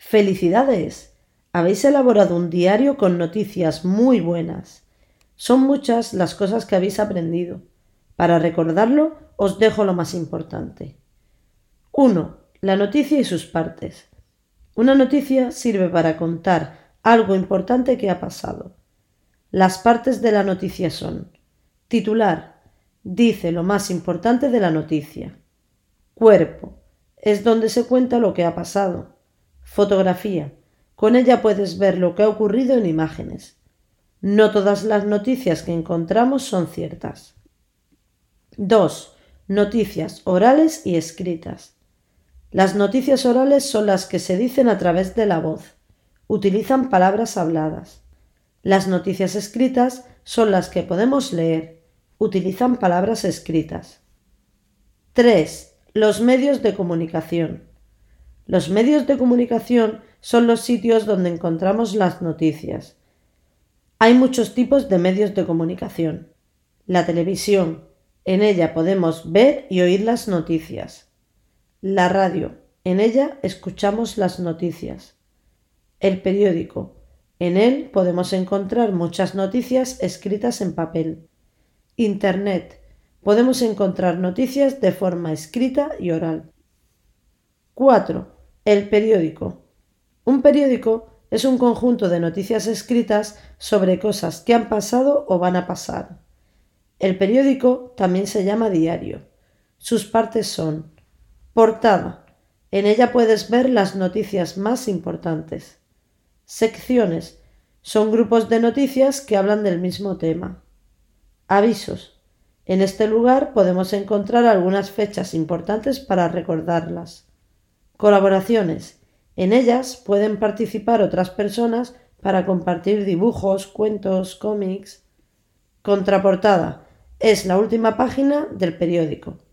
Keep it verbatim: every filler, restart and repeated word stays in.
¡Felicidades! Habéis elaborado un diario con noticias muy buenas. Son muchas las cosas que habéis aprendido. Para recordarlo, os dejo lo más importante. uno. La noticia y sus partes. Una noticia sirve para contar algo importante que ha pasado. Las partes de la noticia son: titular, dice lo más importante de la noticia. Cuerpo, es donde se cuenta lo que ha pasado. Fotografía, con ella puedes ver lo que ha ocurrido en imágenes. No todas las noticias que encontramos son ciertas. dos. Noticias orales y escritas. Las noticias orales son las que se dicen a través de la voz. Utilizan palabras habladas. Las noticias escritas son las que podemos leer. Utilizan palabras escritas. tres. Los medios de comunicación. Los medios de comunicación son los sitios donde encontramos las noticias. Hay muchos tipos de medios de comunicación. La televisión, en ella podemos ver y oír las noticias. La radio, en ella escuchamos las noticias. El periódico, en él podemos encontrar muchas noticias escritas en papel. Internet, podemos encontrar noticias de forma escrita y oral. cuatro. El periódico. Un periódico es un conjunto de noticias escritas sobre cosas que han pasado o van a pasar. El periódico también se llama diario. Sus partes son: portada. En ella puedes ver las noticias más importantes. Secciones. Son grupos de noticias que hablan del mismo tema. Avisos. En este lugar podemos encontrar algunas fechas importantes para recordarlas. Colaboraciones. En ellas pueden participar otras personas para compartir dibujos, cuentos, cómics. Contraportada. Es la última página del periódico.